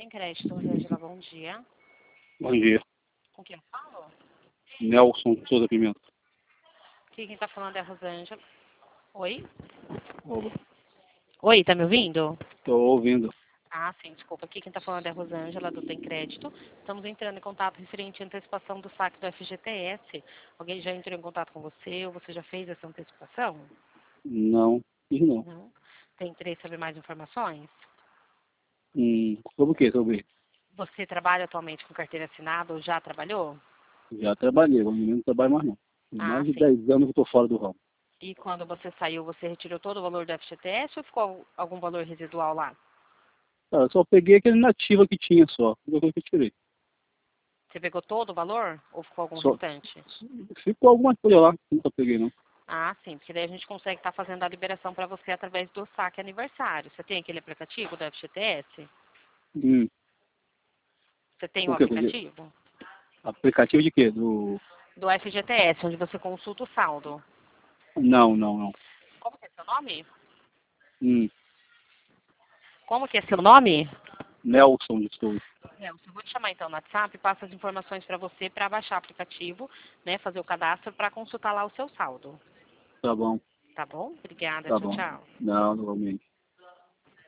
Crédito, Rosângela, bom dia. Bom dia. Com quem eu falo? Nelson Souza Pimenta. Aqui quem tá falando é a Rosângela. Oi? Opa, Oi, tá me ouvindo? tô ouvindo. Ah, sim, desculpa. Aqui quem tá falando é a Rosângela, do Tem Crédito. Estamos entrando em contato referente à antecipação do saque do FGTS. Alguém já entrou em contato com você ou você já fez essa antecipação? Não, fiz não. Não. Tem interesse em saber mais informações? Sobre o quê? Sobre. Você trabalha atualmente com carteira assinada ou já trabalhou? Já trabalhei, agora não trabalho mais não. Tem Ah, mais de sim. 10 anos que eu tô fora do ramo. E quando você saiu, você retirou todo o valor do FGTS ou ficou algum valor residual lá? Cara, eu só peguei aquele nativa que tinha só. Foi coisa que eu tirei. Você pegou todo o valor ou ficou algum Só. restante? Ficou alguma coisa lá, que nunca peguei não. Ah, sim, porque daí a gente consegue estar fazendo a liberação para você através do saque aniversário. Você tem aquele aplicativo do FGTS? Hum, Você tem o o quê? aplicativo? Aplicativo de quê? Do. Do FGTS, onde você consulta o saldo. Não, não, não. Como que é seu nome? Hum, Como que é seu nome? Nelson de Souza. Eu vou te chamar então no WhatsApp, passo as informações para você para baixar o aplicativo, né, fazer o cadastro para consultar lá o seu saldo. Tá bom, Tá bom? Obrigada, tá tchau, bom. tchau. Não, normalmente.